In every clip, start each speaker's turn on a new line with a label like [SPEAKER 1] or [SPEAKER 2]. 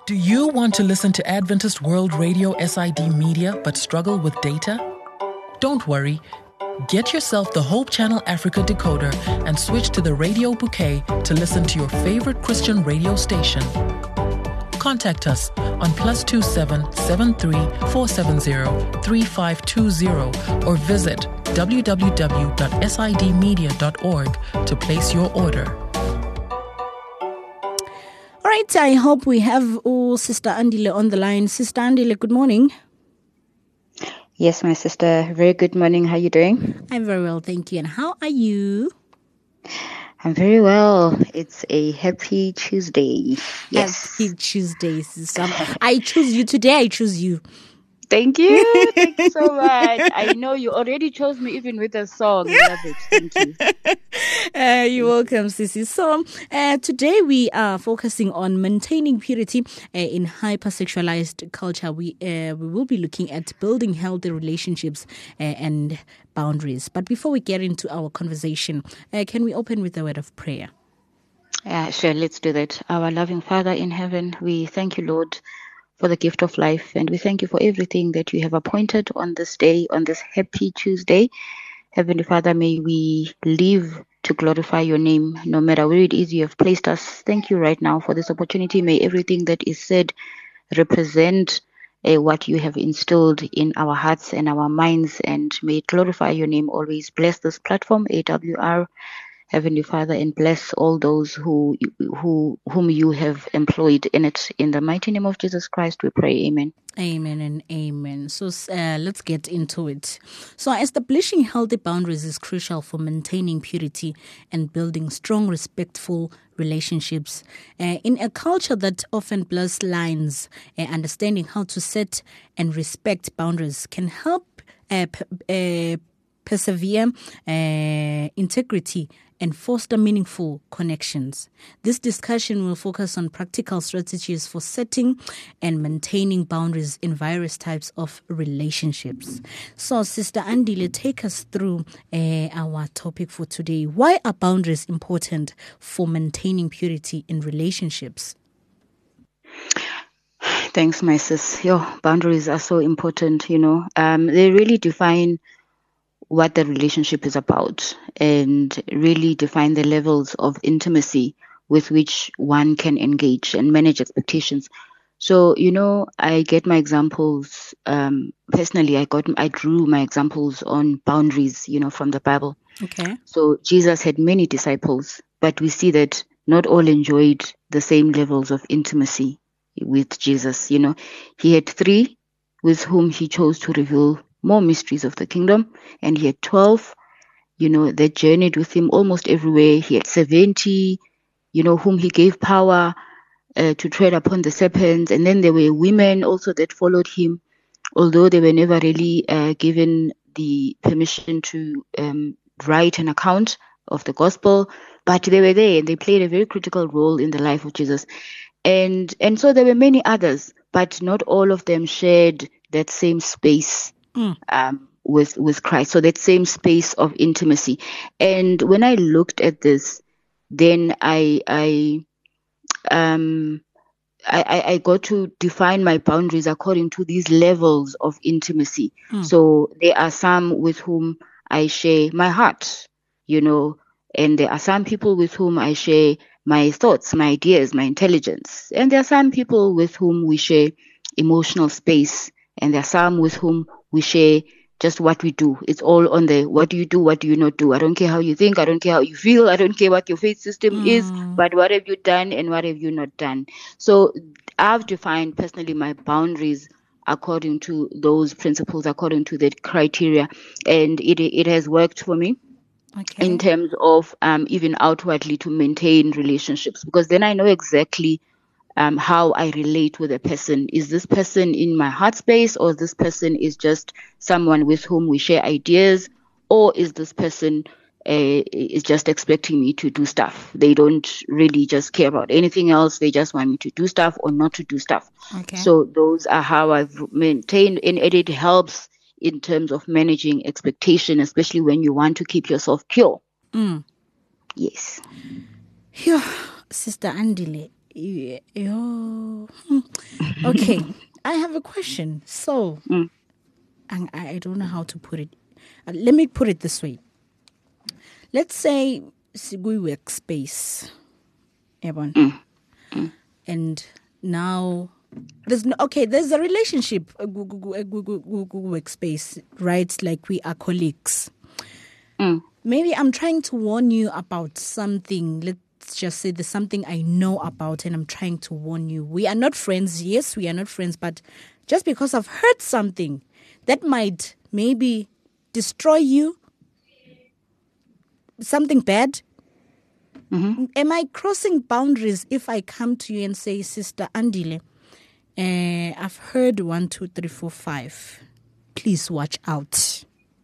[SPEAKER 1] Do you want to listen to Adventist World Radio SID Media but struggle with data? Don't worry. Get yourself the Hope Channel Africa decoder and switch to the Radio Bouquet to listen to your favorite Christian radio station. Contact us on +27 73 470 3520 or visit www.sidmedia.org to place your order.
[SPEAKER 2] All right, I hope we have Sister Andile on the line. Sister Andile, good morning.
[SPEAKER 3] Yes, my sister. Very good morning. How are you doing?
[SPEAKER 2] I'm very well, thank you. And how are you?
[SPEAKER 3] I'm very well. It's a happy Tuesday. Yes.
[SPEAKER 2] Happy Tuesday, sister. I choose you today. I choose you.
[SPEAKER 3] Thank you. Thank you so much. I know you already chose me even with a song. I love it. Thank you.
[SPEAKER 2] You're welcome, Sissy. So today we are focusing on maintaining purity in hypersexualized culture. We will be looking at building healthy relationships and boundaries. But before we get into our conversation, can we open with a word of prayer?
[SPEAKER 3] Sure, let's do that. Our loving Father in heaven, we thank you, Lord, for the gift of life. And we thank you for everything that you have appointed on this day, on this happy Tuesday. Heavenly Father, may we live to glorify your name, no matter where it is you have placed us. Thank you right now for this opportunity. May everything that is said represent what you have instilled in our hearts and our minds, and may it glorify your name always. Bless this platform, AWR, Heavenly Father, and bless all those whom you have employed in it. In the mighty name of Jesus Christ, we pray. Amen.
[SPEAKER 2] Amen and amen. So let's get into it. So establishing healthy boundaries is crucial for maintaining purity and building strong, respectful relationships. In a culture that often blurs lines, understanding how to set and respect boundaries can help persevere integrity and foster meaningful connections. This discussion will focus on practical strategies for setting and maintaining boundaries in various types of relationships. So, Sister Andile, take us through our topic for today. Why are boundaries important for maintaining purity in relationships?
[SPEAKER 3] Thanks, my sis. Your boundaries are so important, They really define what the relationship is about and really define the levels of intimacy with which one can engage and manage expectations. So, I get my examples, personally, I drew my examples on boundaries, from the Bible.
[SPEAKER 2] Okay.
[SPEAKER 3] So Jesus had many disciples, but we see that not all enjoyed the same levels of intimacy with Jesus. He had 3 with whom he chose to reveal more mysteries of the kingdom, and he had 12, that journeyed with him almost everywhere. He had 70, whom he gave power to tread upon the serpents, and then there were women also that followed him, although they were never really given the permission to write an account of the gospel, but they were there and they played a very critical role in the life of Jesus. And so there were many others, but not all of them shared that same space with Christ. So that same space of intimacy. And when I looked at this, then I got to define my boundaries according to these levels of intimacy. So there are some with whom I share my heart, and there are some people with whom I share my thoughts, my ideas, my intelligence. And there are some people with whom we share emotional space. And there are some with whom we share just what we do. It's all on the what do you do, what do you not do. I don't care how you think, I don't care how you feel, I don't care what your faith system is, but what have you done and what have you not done. So I've defined personally my boundaries according to those principles, according to that criteria, and it has worked for me. Okay. In terms of even outwardly to maintain relationships, because then I know exactly how I relate with a person. Is this person in my heart space, or this person is just someone with whom we share ideas, or is this person is just expecting me to do stuff? They don't really just care about anything else. They just want me to do stuff or not to do stuff.
[SPEAKER 2] Okay.
[SPEAKER 3] So those are how I've maintained, and it helps in terms of managing expectation, especially when you want to keep yourself pure. Yes.
[SPEAKER 2] Yeah, Sister Andile, Okay, I have a question. So, I don't know how to put it. Let me put it this way. Let's say we workspace, Ebon, and now there's a relationship, workspace, right? Like we are colleagues. Maybe I'm trying to warn you about something. Let's just say there's something I know about and I'm trying to warn you. We are not friends. Yes, we are not friends. But just because I've heard something that might maybe destroy you, something bad. Am I crossing boundaries if I come to you and say, Sister Andile, I've heard 1, 2, 3, 4, 5. Please watch out.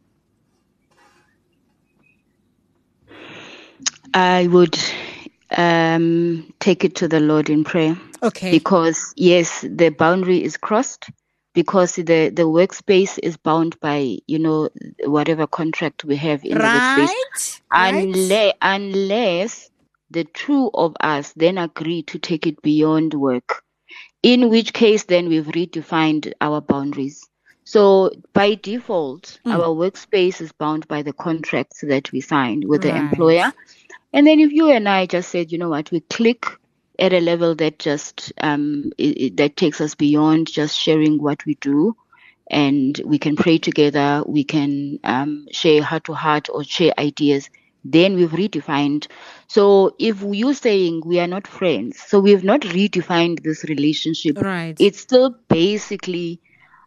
[SPEAKER 3] I would take it to the Lord in prayer.
[SPEAKER 2] Okay.
[SPEAKER 3] Because, yes, the boundary is crossed because the workspace is bound by, whatever contract we have in the workspace. Unless the two of us then agree to take it beyond work, in which case then we've redefined our boundaries. So by default, our workspace is bound by the contracts that we signed with the employer. And then if you and I just said, you know what, we click at a level that just that takes us beyond just sharing what we do, and we can pray together, we can share heart to heart or share ideas, then we've redefined. So if you're saying we are not friends, so we've not redefined this relationship,
[SPEAKER 2] right?
[SPEAKER 3] It's still basically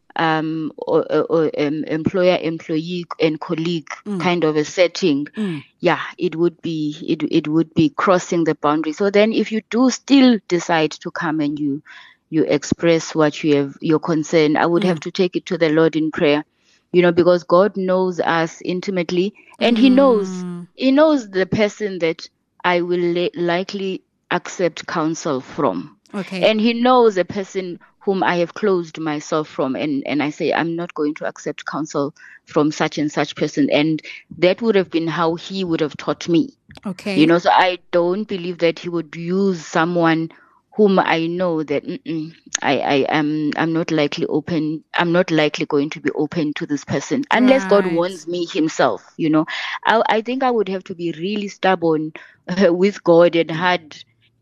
[SPEAKER 3] employer, employee, and colleague kind of a setting. Yeah, it would be crossing the boundary. So then, if you do still decide to come and you express what you have, your concern, I would have to take it to the Lord in prayer. Because God knows us intimately, and He knows the person that I will likely accept counsel from.
[SPEAKER 2] Okay.
[SPEAKER 3] And He knows a person whom I have closed myself from, and I say, I'm not going to accept counsel from such and such person. And that would have been how He would have taught me.
[SPEAKER 2] Okay.
[SPEAKER 3] So I don't believe that He would use someone whom I know that I'm not likely going to be open to this person unless God warns me Himself. I think I would have to be really stubborn with God and hard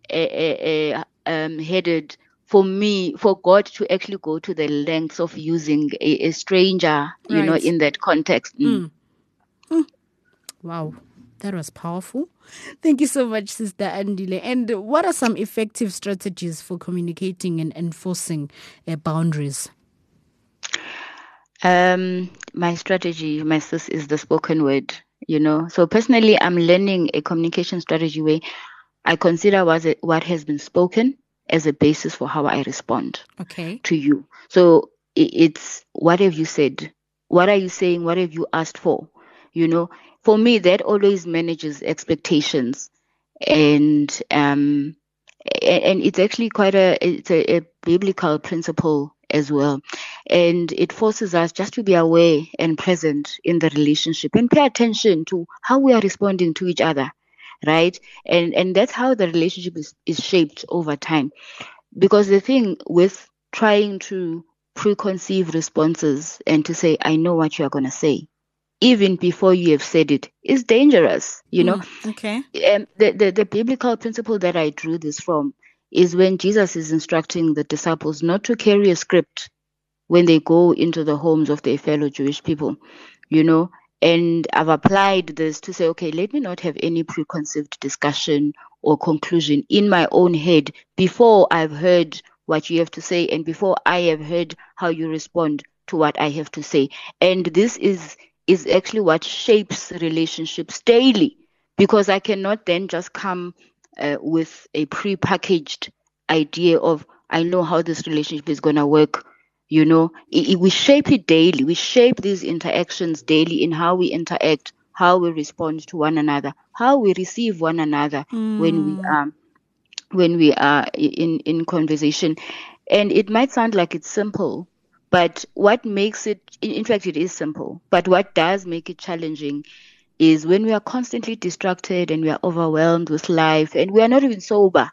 [SPEAKER 3] headed for God to actually go to the lengths of using a stranger, in that context.
[SPEAKER 2] Wow, that was powerful. Thank you so much, Sister Andile. And what are some effective strategies for communicating and enforcing boundaries?
[SPEAKER 3] My strategy, my sis, is the spoken word. So personally, I'm learning a communication strategy where I consider what has been spoken as a basis for how I respond to you. So it's, what have you said? What are you saying? What have you asked for? For me, that always manages expectations, and it's actually it's a biblical principle as well, and it forces us just to be aware and present in the relationship and pay attention to how we are responding to each other. Right. And that's how the relationship is shaped over time. Because the thing with trying to preconceive responses and to say, I know what you are going to say, even before you have said it, is dangerous.
[SPEAKER 2] Okay.
[SPEAKER 3] The biblical principle that I drew this from is when Jesus is instructing the disciples not to carry a script when they go into the homes of their fellow Jewish people, And I've applied this to say, okay, let me not have any preconceived discussion or conclusion in my own head before I've heard what you have to say and before I have heard how you respond to what I have to say. And this is actually what shapes relationships daily, because I cannot then just come with a prepackaged idea of, I know how this relationship is going to work. We shape it daily. We shape these interactions daily in how we interact, how we respond to one another, how we receive one another when we are in conversation. And it might sound like it's simple, but what makes it, in fact, it is simple, but what does make it challenging is when we are constantly distracted and we are overwhelmed with life and we are not even sober.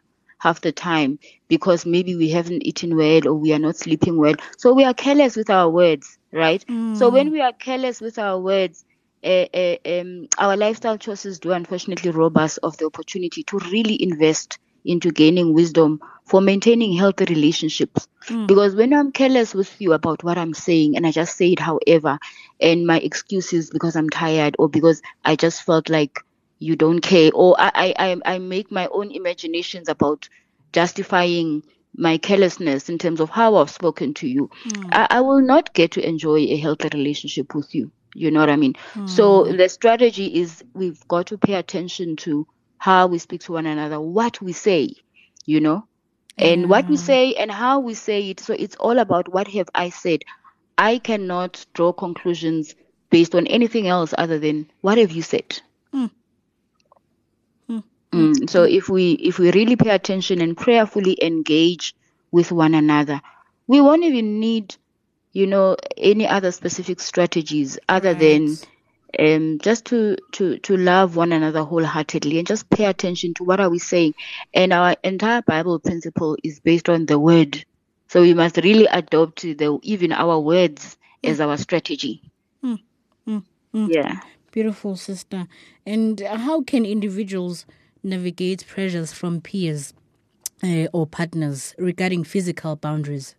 [SPEAKER 3] half the time because maybe we haven't eaten well or we are not sleeping well. So we are careless with our words, right? So when we are careless with our words, our lifestyle choices do unfortunately rob us of the opportunity to really invest into gaining wisdom for maintaining healthy relationships. Because when I'm careless with you about what I'm saying and I just say it however, and my excuse is because I'm tired or because I just felt like you don't care, or I make my own imaginations about justifying my carelessness in terms of how I've spoken to you, I will not get to enjoy a healthy relationship with you. You know what I mean? So the strategy is we've got to pay attention to how we speak to one another, what we say, you know, and what we say and how we say it. So it's all about what have I said. I cannot draw conclusions based on anything else other than what have you said. So if we really pay attention and prayerfully engage with one another, we won't even need, you know, any other specific strategies other than just to love one another wholeheartedly and just pay attention to what are we saying. And our entire Bible principle is based on the word. So we must really adopt even our words as our strategy. Yeah.
[SPEAKER 2] Beautiful, sister. And how can individuals navigate pressures from peers or partners regarding physical boundaries?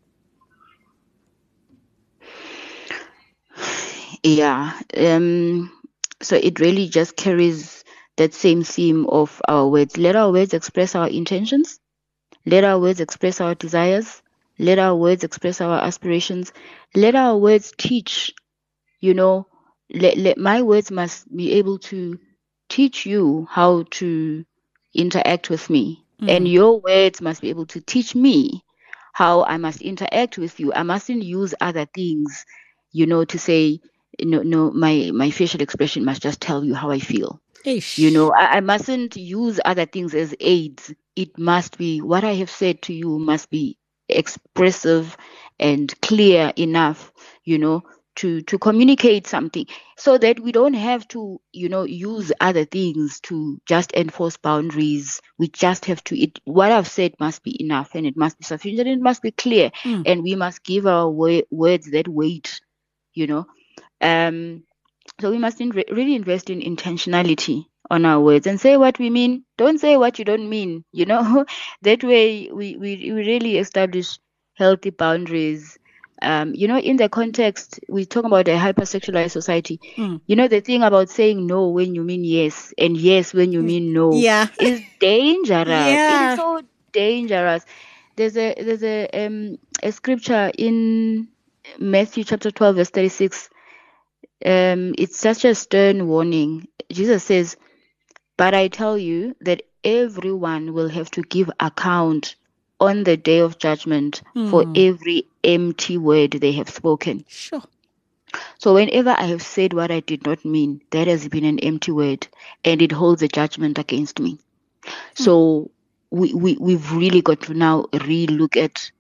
[SPEAKER 3] Yeah. So it really just carries that same theme of our words. Let our words express our intentions. Let our words express our desires. Let our words express our aspirations. Let our words teach, you know, let my words must be able to teach you how to interact with me. And your words must be able to teach me how I must interact with you. I mustn't use other things, you know, to say, no, my facial expression must just tell you how I feel.
[SPEAKER 2] Ish.
[SPEAKER 3] You know, I mustn't use other things as aids. It must be what I have said to you must be expressive and clear enough, you know, to communicate something so that we don't have to, you know, use other things to just enforce boundaries. We just have to, what I've said must be enough and it must be sufficient and it must be clear. And we must give our words that weight, you know. So we must really invest in intentionality on our words and say what we mean. Don't say what you don't mean, you know. That way we really establish healthy boundaries. You know, in the context, we talk about a hypersexualized society. You know, the thing about saying no when you mean yes and yes when you mean no is dangerous. It is so dangerous. There's a scripture in Matthew chapter 12, verse 36. It's such a stern warning. Jesus says, "But I tell you that everyone will have to give account on the day of judgment for every empty word they have spoken."
[SPEAKER 2] Sure.
[SPEAKER 3] So whenever I have said what I did not mean, that has been an empty word and it holds a judgment against me. So we've really got to now re-look at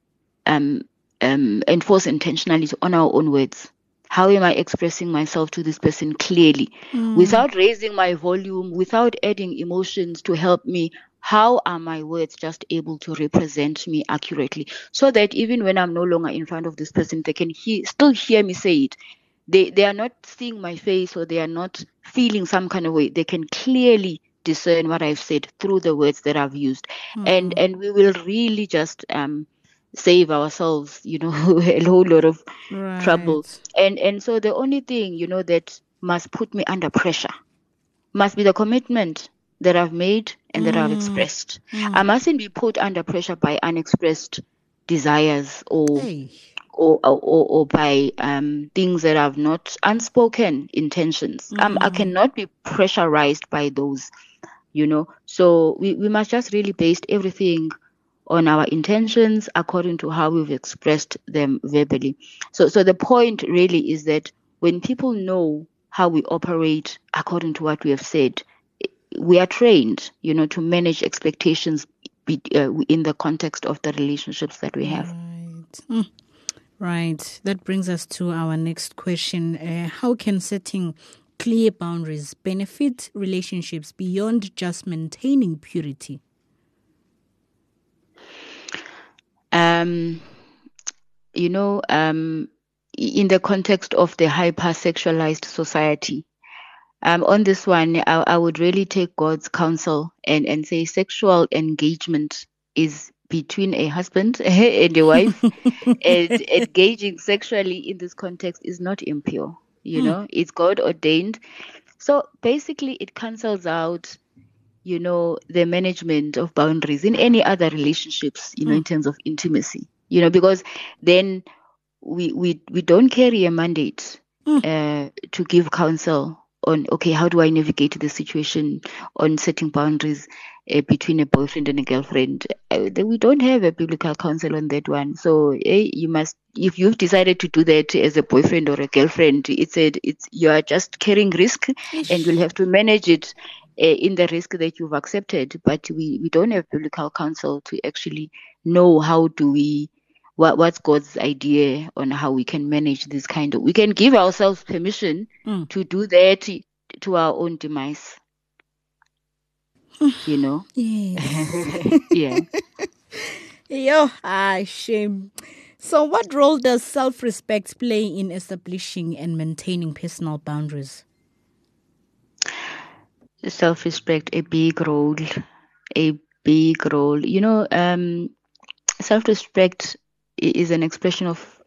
[SPEAKER 3] enforce intentionality on our own words. How am I expressing myself to this person clearly without raising my volume, without adding emotions to help me? How are my words just able to represent me accurately so that even when I'm no longer in front of this person, they can still hear me say it. They are not seeing my face or they are not feeling some kind of way. They can clearly discern what I've said through the words that I've used. And we will really just save ourselves, you know, a whole lot of trouble. And so the only thing, you know, that must put me under pressure must be the commitment that I've made and that I've expressed. I mustn't be put under pressure by unexpressed desires or by things that I've not, unspoken intentions. I cannot be pressurized by those, you know. So we must just really base everything on our intentions according to how we've expressed them verbally. So the point really is that when people know how we operate according to what we have said, we are trained, you know, to manage expectations in the context of the relationships that we have.
[SPEAKER 2] Right. That brings us to our next question. How can setting clear boundaries benefit relationships beyond just maintaining purity?
[SPEAKER 3] in the context of the hypersexualized society. On this one, I would really take God's counsel and say sexual engagement is between a husband and a wife, and engaging sexually in this context is not impure. It's God ordained. So basically, it cancels out, the management of boundaries in any other relationships, in terms of intimacy, because then we don't carry a mandate to give counsel on, okay, how do I navigate the situation on setting boundaries between a boyfriend and a girlfriend. We don't have a biblical counsel on that one. So you must, if you've decided to do that as a boyfriend or a girlfriend, you are just carrying risk, and you'll have to manage it in the risk that you've accepted. But we don't have biblical counsel to actually know how do we. What's God's idea on how we can manage this kind of... We can give ourselves permission to do that to our own demise.
[SPEAKER 2] Yes.
[SPEAKER 3] Yeah.
[SPEAKER 2] Shame. So what role does self-respect play in establishing and maintaining personal boundaries?
[SPEAKER 3] Self-respect, a big role. Self-respect is an expression of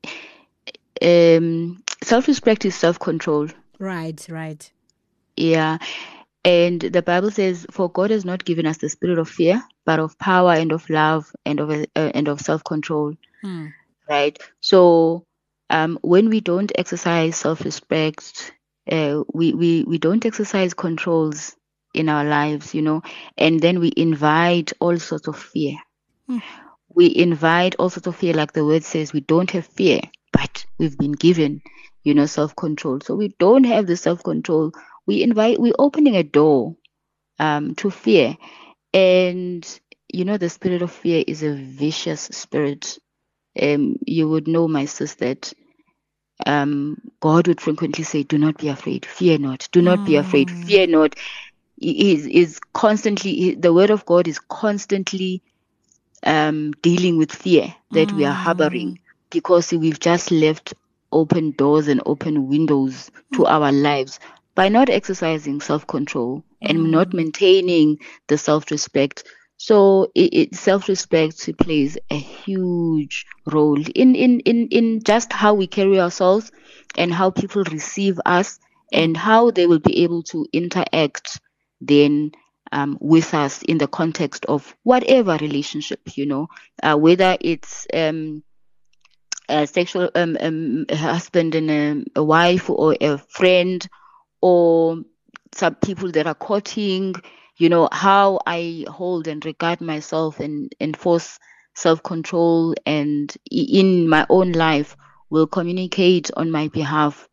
[SPEAKER 3] self-respect is self-control.
[SPEAKER 2] Right.
[SPEAKER 3] Yeah. And the Bible says, for God has not given us the spirit of fear, but of power and of love and of self-control. Right. So when we don't exercise self-respect, we don't exercise controls in our lives, and then we invite all sorts of fear. We invite all sorts of fear, like the word says. We don't have fear, but we've been given, self-control. So we don't have the self-control. We're opening a door to fear. And, the spirit of fear is a vicious spirit. You would know, my sis, that God would frequently say, do not be afraid, fear not, do not be afraid, fear not. Is constantly, the word of God is constantly dealing with fear that we are harboring, because we've just left open doors and open windows to our lives by not exercising self-control and not maintaining the self-respect. So self-respect plays a huge role in just how we carry ourselves and how people receive us and how they will be able to interact then with us in the context of whatever relationship, whether it's a sexual a husband and a wife, or a friend, or some people that are courting, how I hold and regard myself and enforce self-control and in my own life will communicate on my behalf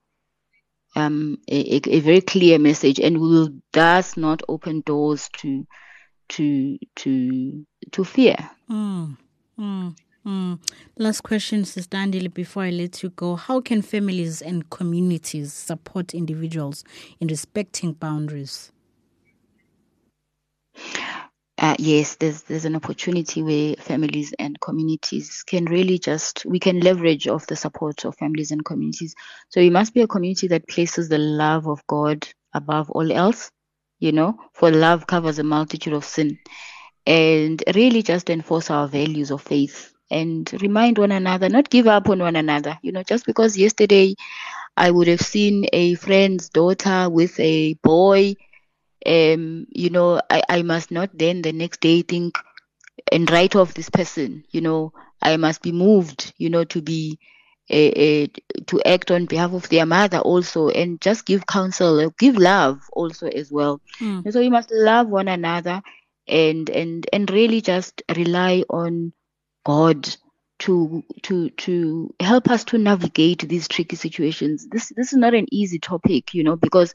[SPEAKER 3] a very clear message, and will thus not open doors to fear.
[SPEAKER 2] Last question, Sister Andile, before I let you go. How can families and communities support individuals in respecting boundaries?
[SPEAKER 3] Yes, there's an opportunity where families and communities can really we can leverage off the support of families and communities. So it must be a community that places the love of God above all else, for love covers a multitude of sin, and really just enforce our values of faith and remind one another, not give up on one another. Just because yesterday I would have seen a friend's daughter with a boy, I must not then the next day think and write off this person. I must be moved, to be to act on behalf of their mother also, and just give counsel, give love also as well. And so we must love one another and really just rely on God to help us to navigate these tricky situations. This is not an easy topic, because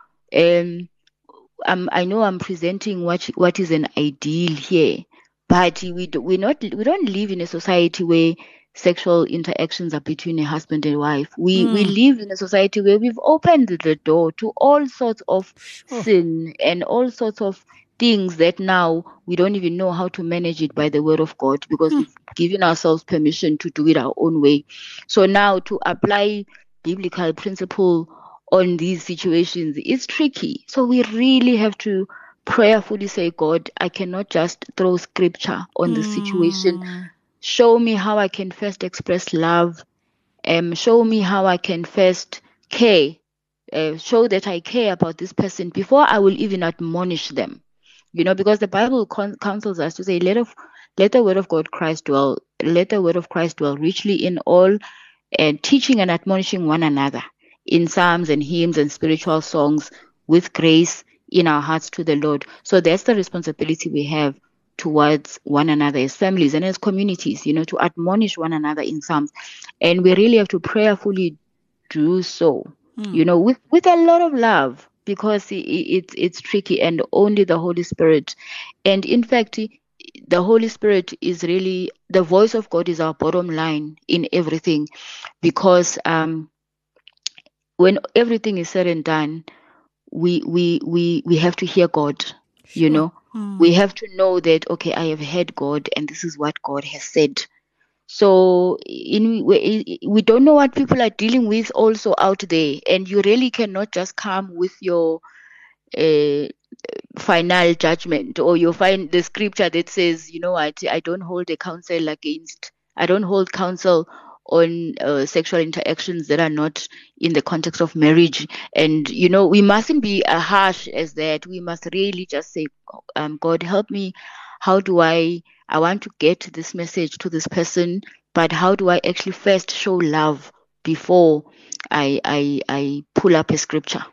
[SPEAKER 3] I know I'm presenting what is an ideal here, but we don't live in a society where sexual interactions are between a husband and wife. We live in a society where we've opened the door to all sorts of sin and all sorts of things that now we don't even know how to manage it by the word of God, because we've given ourselves permission to do it our own way. So now to apply biblical principle on these situations is tricky. So we really have to prayerfully say, God, I cannot just throw scripture on the situation. Show me how I can first express love. Show me how I can first care. Show that I care about this person before I will even admonish them. Because the Bible counsels us to say, let the word of God Christ dwell, let the word of Christ dwell richly in all, and teaching and admonishing one another in psalms and hymns and spiritual songs with grace in our hearts to the Lord. So that's the responsibility we have towards one another as families and as communities, to admonish one another in psalms. And we really have to prayerfully do so, with a lot of love, because it's tricky, and only the Holy Spirit. And in fact, the Holy Spirit is really, the voice of God is our bottom line in everything, because when everything is said and done, we have to hear God. Sure. We have to know that, okay, I have heard God and this is what God has said. So we don't know what people are dealing with also out there, and you really cannot just come with your final judgment, or you find the scripture that says, I don't hold counsel on sexual interactions that are not in the context of marriage. And we mustn't be harsh as that. We must really just say, God, help me. How do I want to get this message to this person, but how do I actually first show love before I pull up a scripture?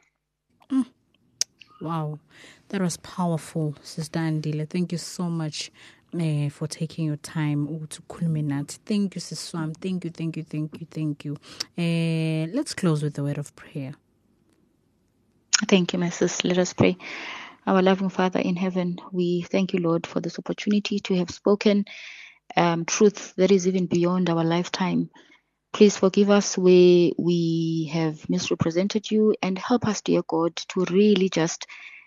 [SPEAKER 2] Wow, that was powerful, Sister Andile. Thank you so much for taking your time to culminate. Thank you, Sis Swam. Thank you. Let's close with a word of prayer.
[SPEAKER 3] Thank you, my sis. Let us pray. Our loving Father in heaven, we thank you, Lord, for this opportunity to have spoken truth that is even beyond our lifetime. Please forgive us where we have misrepresented you, and help us, dear God, to really just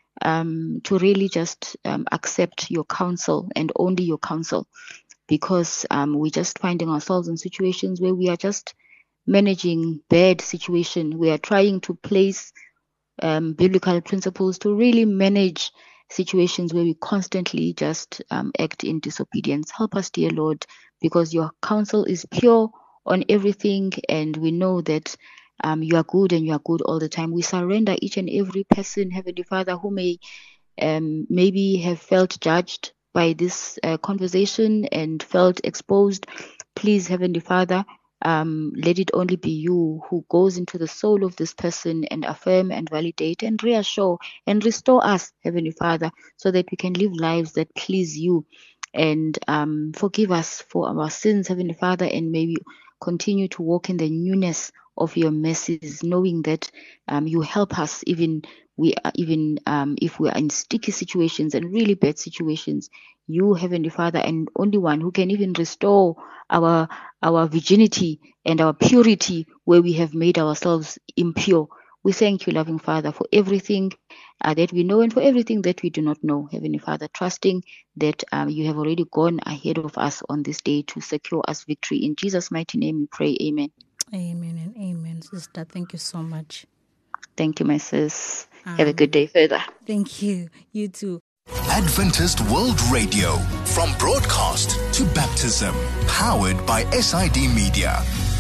[SPEAKER 3] accept your counsel and only your counsel, because we're just finding ourselves in situations where we are just managing bad situation. We are trying to place biblical principles to really manage situations where we constantly just act in disobedience. Help us, dear Lord, because your counsel is pure on everything, and we know that you are good, and you are good all the time. We surrender each and every person, Heavenly Father, who may maybe have felt judged by this conversation and felt exposed. Please, Heavenly Father, let it only be you who goes into the soul of this person and affirm and validate and reassure and restore us, Heavenly Father, so that we can live lives that please you. And forgive us for our sins, Heavenly Father, and may we continue to walk in the newness of your mercies, knowing that you help us even if we are in sticky situations and really bad situations. You, Heavenly Father, and only one who can even restore our virginity and our purity where we have made ourselves impure. We thank you, loving Father, for everything that we know and for everything that we do not know, Heavenly Father, trusting that you have already gone ahead of us on this day to secure us victory. In Jesus' mighty name we pray, amen.
[SPEAKER 2] Amen and amen. Sister, thank you so much.
[SPEAKER 3] Thank you, my sis. Have a good day further.
[SPEAKER 2] Thank you. You too.
[SPEAKER 4] Adventist World Radio, from broadcast to baptism, powered by SID Media.